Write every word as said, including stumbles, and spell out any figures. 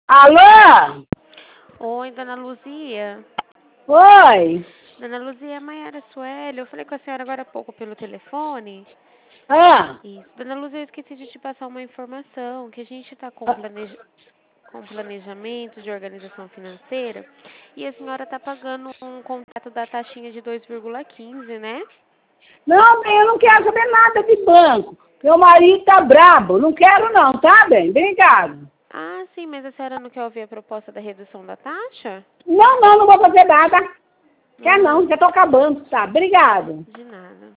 Alô? Oi, dona Luzia. Oi? Dona Luzia, é Maiara Sueli. Eu falei com a senhora agora há pouco pelo telefone. Ah, Isso. Dona Luzia, eu esqueci de te passar uma informação, que a gente está com, ah, planeja... com planejamento de organização financeira e a senhora está pagando um contrato da taxinha de dois vírgula quinze, né? não, bem, eu não quero saber nada de banco. Meu marido tá brabo. Não quero não, tá, bem? Obrigado. Ah, sim, mas a senhora não quer ouvir a proposta da redução da taxa? Não, não, não vou fazer nada. Quer Ah, não, já tô acabando, tá? Obrigado. de nada.